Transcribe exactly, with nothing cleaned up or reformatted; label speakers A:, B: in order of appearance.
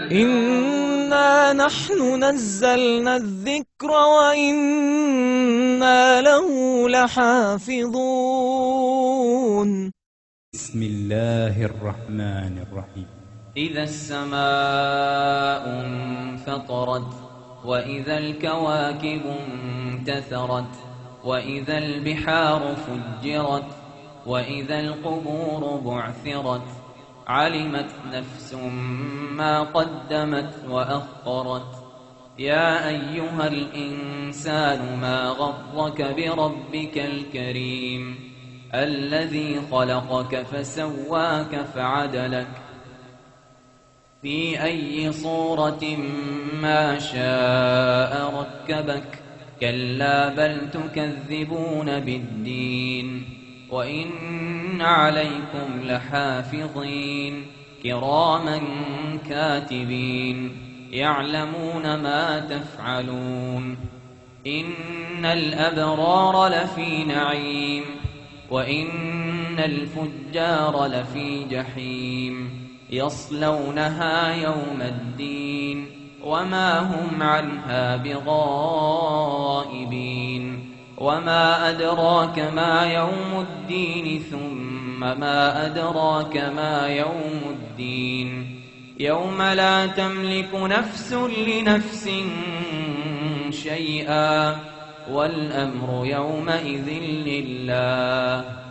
A: إنا نحن نزلنا الذكر وإنا له لحافظون.
B: بسم الله الرحمن الرحيم.
C: إذا السماء انفطرت وإذا الكواكب انتثرت وإذا البحار فجرت وإذا القبور بعثرت علمت نفس ما قدمت وأخرت. يا أيها الإنسان ما غرك بربك الكريم الذي خلقك فسواك فعدلك في أي صورة ما شاء ركبك. كلا بل تكذبون بالدين وإن عليكم لحافظين كراما كاتبين يعلمون ما تفعلون. إن الأبرار لفي نعيم وإن الفجار لفي جحيم يصلونها يوم الدين وما هم عنها بغائبين. وما أدراك ما يوم الدين ثم ما أدراك ما يوم الدين يوم لا تملك نفس لنفس شيئا والأمر يومئذ لله.